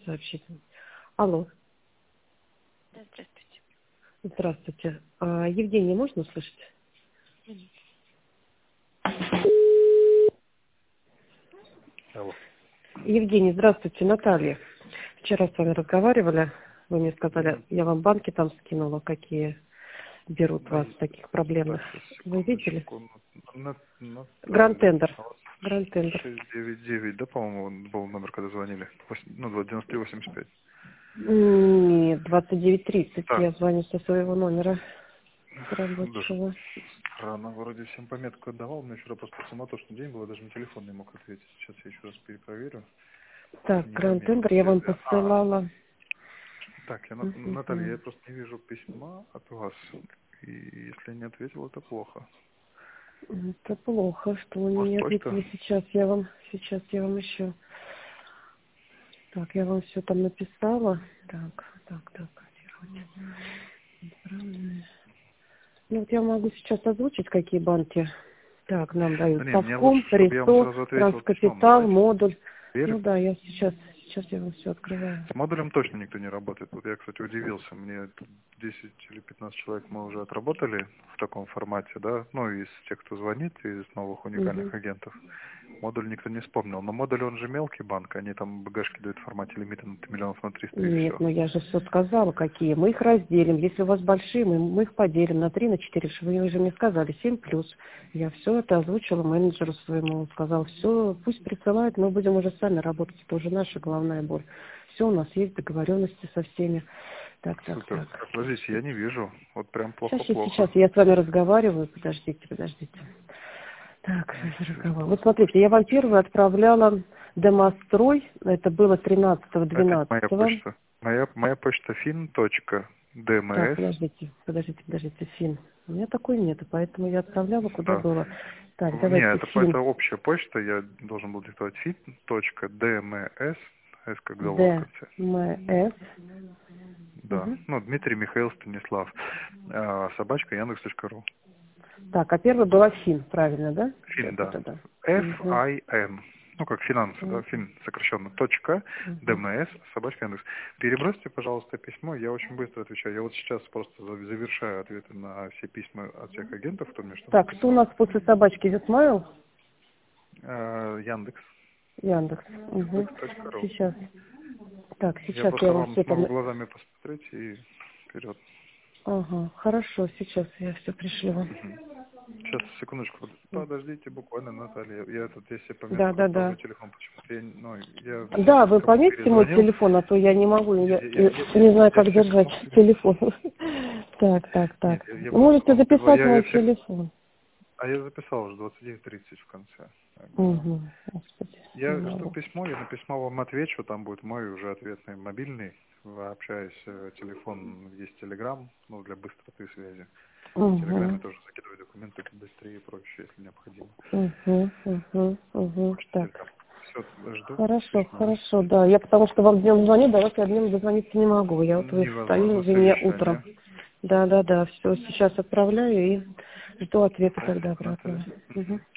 сообщить. Алло. Да, здравствуйте. Здравствуйте. Евгения, можно услышать? Алло. Евгений, здравствуйте, Наталья. Вчера с вами разговаривали. Вы мне сказали, я вам банки там скинула, какие берут вас в таких проблемных. Так, Вы видели? секундочку. Гранд Наталья. Тендер. Гранд Тендер. 699, да, по-моему, был номер, когда звонили? 9385. Нет, 29:30. Так, Я звоню со своего номера даже рабочего. странно, вроде всем пометку отдавал, но вчера просто суматошный день был, я даже на телефон не мог ответить. Сейчас я еще раз перепроверю. Так, Не Гранд пометил Тендер я вам себе. посылала. Так, Наталья, я Мгм. просто не вижу письма от вас. И если не ответил, это плохо. Это плохо, что вы мне Может, не почта? ответили. Сейчас я вам еще. Так, я вам все там написала. Так. Правильно. Ну вот я могу сейчас озвучить, какие банки так нам Да дают. не, мне лучше, Совком, чтобы я вам Ресо, сразу ответил письмом. Транскапитал, Давайте. Модуль. Верю. Ну да, я сейчас я вам все открываю. С модулем точно никто не работает. Вот я, кстати, удивился. Мне тут 10 или 15 человек мы уже отработали в таком формате, да, ну, из тех, кто звонит, из новых Мгм. уникальных агентов. Модуль никто не вспомнил. Но модуль, он же мелкий банк, они там БГшки дают в формате лимита на 3 миллионов на 300 и Нет, все. ну я же все сказала, какие. Мы их разделим. Если у вас большие, мы их поделим на 3, на 4. Вы же мне сказали 7+. Я все это озвучила менеджеру своему. Сказал, все, пусть присылают, мы будем уже сами работать. Это уже наша головная боль. Все, у нас есть договоренности со всеми. Так. Супер. Так, подождите, я не вижу. Вот прям Сейчас плохо-плохо. я с вами разговариваю. Подождите. Так, Сейчас разговор. Вот просто смотрите, я вам первую отправляла домострой. Это было это не моя 13-12. почта. Моя почта Так, fin.dms. подождите, Фин. У меня такой нету, поэтому я отправляла, куда Да. было. Так, Не, давайте Фин. это общая почта, я должен был диктовать fit.dms, s как завод в конце. ДМС. Да. Ну, Дмитрий Михаил Станислав. Собачка Яндекс.ру. Так, а первая была Фин, правильно, да? Фин, Так, вот да. это. Мгм. FIN. Ну, как финансы, да, фин сокращенно. Точка, Мгм. ДМС, собачка Яндекс. Перебросьте, пожалуйста, письмо, я очень быстро отвечаю. Я вот сейчас просто завершаю ответы на все письма от всех агентов, кто мне что-то Так, что у присылал. нас после собачки Ветмайл? Яндекс. Яндекс. Угу. Яндекс.ру. Сейчас. Так, Я сейчас я просто вам вам все смогу там... глазами посмотреть и вперед. Ага, хорошо, сейчас я все пришлю вам. Мгм. Сейчас, секундочку, подождите буквально, Наталья. Я тут, если Да, пометку да, оставлю да. телефон, почему-то я, ну, я всех, Да, вы кому пометьте мой перезвонил, телефон, а то я не могу, я я не знаю, я как всех, держать кому телефон. нет, Так. я просто Можете вам сказал, записать мой я всех, телефон. а я записал уже 29:30 в конце. Как бы, да. Угу. Господи, не Я жду могу. письмо, я на письмо вам отвечу, там будет мой уже ответный мобильный, общаюсь, телефон, есть Телеграм, ну, для быстроты связи. В Телеграме Угу. тоже закидываю документы быстрее и проще, если необходимо. Почта Так. Телеграм. Все, жду письма. Хорошо, да. Я потому что вам днем звоню, да, я днем дозвониться не могу. Я вот Невозможно, встаю, извини, утром. совещание. Да. Все, сейчас отправляю и жду ответа тогда Спасибо, обратного. Наталья. Угу.